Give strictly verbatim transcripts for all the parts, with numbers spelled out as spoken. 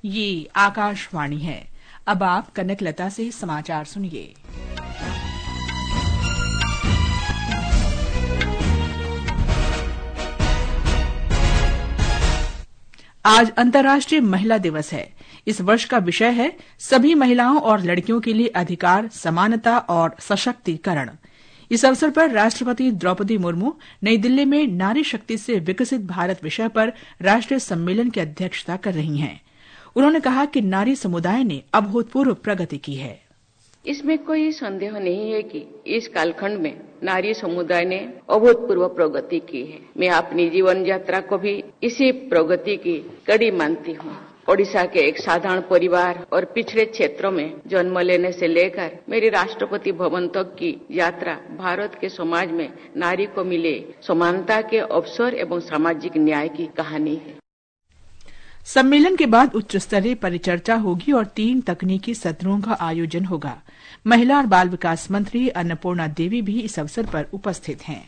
ये आकाशवाणी है। अब आप कनकलता से समाचार सुनिए। आज अंतर्राष्ट्रीय महिला दिवस है। इस वर्ष का विषय है सभी महिलाओं और लड़कियों के लिए अधिकार, समानता और सशक्तिकरण। इस अवसर पर राष्ट्रपति द्रौपदी मुर्मू नई दिल्ली में नारी शक्ति से विकसित भारत विषय पर राष्ट्रीय सम्मेलन की अध्यक्षता कर रही हैं। उन्होंने कहा कि नारी समुदाय ने अभूतपूर्व प्रगति की है। इसमें कोई संदेह नहीं है कि इस कालखंड में नारी समुदाय ने अभूतपूर्व प्रगति की है। मैं अपनी जीवन यात्रा को भी इसी प्रगति की कड़ी मानती हूँ। ओडिशा के एक साधारण परिवार और पिछड़े क्षेत्रों में जन्म लेने से लेकर मेरी राष्ट्रपति भवन तक की यात्रा भारत के समाज में नारी को मिले समानता के अवसर एवं सामाजिक न्याय की कहानी है। सम्मेलन के बाद उच्च स्तरीय परिचर्चा होगी और तीन तकनीकी सत्रों का आयोजन होगा। महिला और बाल विकास मंत्री अन्नपूर्णा देवी भी इस अवसर पर उपस्थित हैं।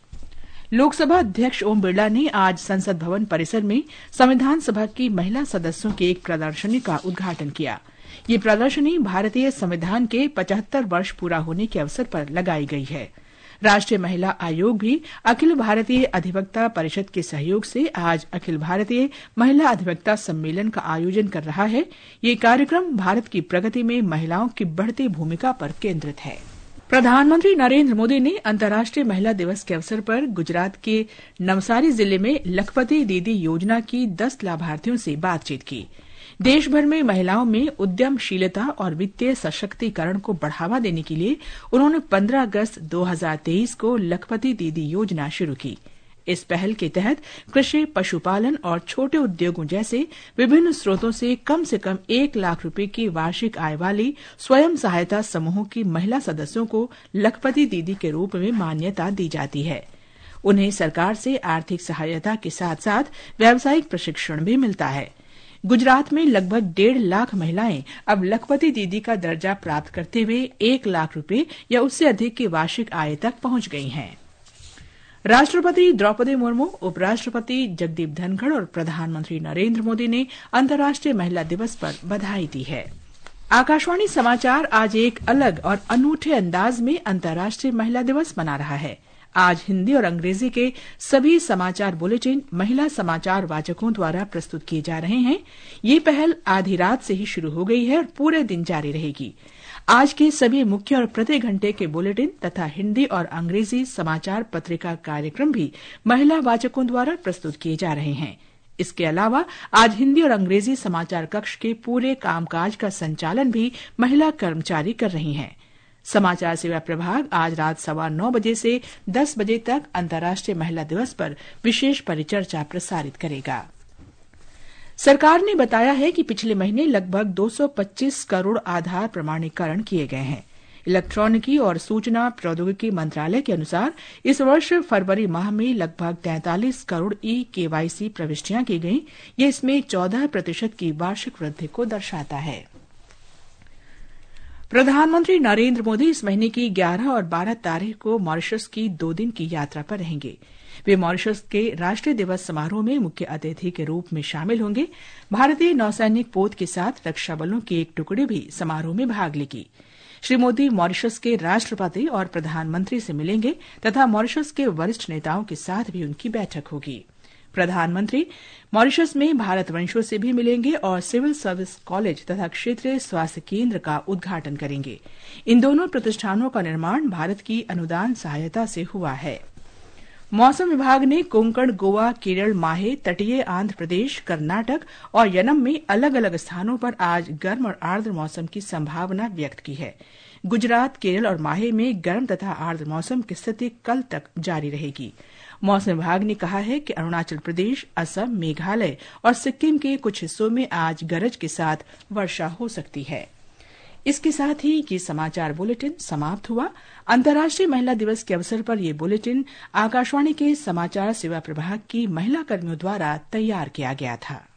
लोकसभा अध्यक्ष ओम बिरला ने आज संसद भवन परिसर में संविधान सभा की महिला सदस्यों की एक प्रदर्शनी का उद्घाटन किया। ये प्रदर्शनी भारतीय संविधान के पचहत्तर वर्ष पूरा होने के अवसर पर लगाई गई है। राष्ट्रीय महिला आयोग भी अखिल भारतीय अधिवक्ता परिषद के सहयोग से आज अखिल भारतीय महिला अधिवक्ता सम्मेलन का आयोजन कर रहा है। ये कार्यक्रम भारत की प्रगति में महिलाओं की बढ़ती भूमिका पर केंद्रित है। प्रधानमंत्री नरेंद्र मोदी ने अंतर्राष्ट्रीय महिला दिवस के अवसर पर गुजरात के नवसारी जिले में लखपति दीदी योजना की दस लाभार्थियों से बातचीत की। देश भर में महिलाओं में उद्यमशीलता और वित्तीय सशक्तिकरण को बढ़ावा देने के लिए उन्होंने पंद्रह अगस्त दो हज़ार तेईस को लखपति दीदी योजना शुरू की। इस पहल के तहत कृषि, पशुपालन और छोटे उद्योगों जैसे विभिन्न स्रोतों से कम से कम एक लाख रुपए की वार्षिक आय वाली स्वयं सहायता समूहों की महिला सदस्यों को लखपति दीदी के रूप में मान्यता दी जाती है। उन्हें सरकार से आर्थिक सहायता के साथ साथ व्यावसायिक प्रशिक्षण भी मिलता है। गुजरात में लगभग डेढ़ लाख महिलाएं अब लखपति दीदी का दर्जा प्राप्त करते हुए एक लाख रुपए या उससे अधिक की वार्षिक आय तक पहुंच गई हैं। राष्ट्रपति द्रौपदी मुर्मू, उपराष्ट्रपति जगदीप धनखड़ और प्रधानमंत्री नरेंद्र मोदी ने अंतर्राष्ट्रीय महिला दिवस पर बधाई दी है। आकाशवाणी समाचार आज एक अलग और अनूठे अंदाज में अंतर्राष्ट्रीय महिला दिवस मना रहा है। आज हिंदी और अंग्रेजी के सभी समाचार बुलेटिन महिला समाचार वाचकों द्वारा प्रस्तुत किए जा रहे हैं। ये पहल आधी रात से ही शुरू हो गई है और पूरे दिन जारी रहेगी। आज के सभी मुख्य और प्रति घंटे के बुलेटिन तथा हिंदी और अंग्रेजी समाचार पत्रिका कार्यक्रम भी महिला वाचकों द्वारा प्रस्तुत किए जा रहे हैं। इसके अलावा आज हिंदी और अंग्रेजी समाचार कक्ष के पूरे कामकाज का संचालन भी महिला कर्मचारी कर रही हैं। समाचार सेवा प्रभाग आज रात सवा नौ बजे से दस बजे तक अंतर्राष्ट्रीय महिला दिवस पर विशेष परिचर्चा प्रसारित करेगा। सरकार ने बताया है कि पिछले महीने लगभग दो सौ पच्चीस करोड़ आधार प्रमाणीकरण किए गए हैं। इलेक्ट्रॉनिकी और सूचना प्रौद्योगिकी मंत्रालय के अनुसार इस वर्ष फरवरी माह में लगभग तैंतालीस करोड़ ई केवाईसी प्रविष्टियां की गईं। ये इसमें चौदह प्रतिशत की वार्षिक वृद्धि को दर्शाता है। प्रधानमंत्री नरेंद्र मोदी इस महीने की ग्यारह और बारह तारीख को मॉरिशस की दो दिन की यात्रा पर रहेंगे। वे मॉरिशस के राष्ट्रीय दिवस समारोह में मुख्य अतिथि के रूप में शामिल होंगे। भारतीय नौसैनिक पोत के साथ रक्षा बलों की एक टुकड़ी भी समारोह में भाग लेगी। श्री मोदी मॉरिशस के राष्ट्रपति और प्रधानमंत्री से मिलेंगे तथा मॉरिशस के वरिष्ठ नेताओं के साथ भी उनकी बैठक होगी। प्रधानमंत्री मॉरिशस में भारतवंशियों से भी मिलेंगे और सिविल सर्विस कॉलेज तथा क्षेत्रीय स्वास्थ्य केंद्र का उद्घाटन करेंगे। इन दोनों प्रतिष्ठानों का निर्माण भारत की अनुदान सहायता से हुआ है। मौसम विभाग ने कोंकण, गोवा, केरल, माहे, तटीय आंध्र प्रदेश, कर्नाटक और यनम में अलग अलग स्थानों पर आज गर्म और आर्द्र मौसम की संभावना व्यक्त की है। गुजरात, केरल और माहे में गर्म तथा आर्द्र मौसम की स्थिति कल तक जारी रहेगी। मौसम विभाग ने कहा है कि अरुणाचल प्रदेश, असम, मेघालय और सिक्किम के कुछ हिस्सों में आज गरज के साथ वर्षा हो सकती है। इसके साथ ही ये समाचार बुलेटिन समाप्त हुआ। अंतर्राष्ट्रीय महिला दिवस के अवसर पर यह बुलेटिन आकाशवाणी के समाचार सेवा प्रभाग की महिला कर्मियों द्वारा तैयार किया गया था।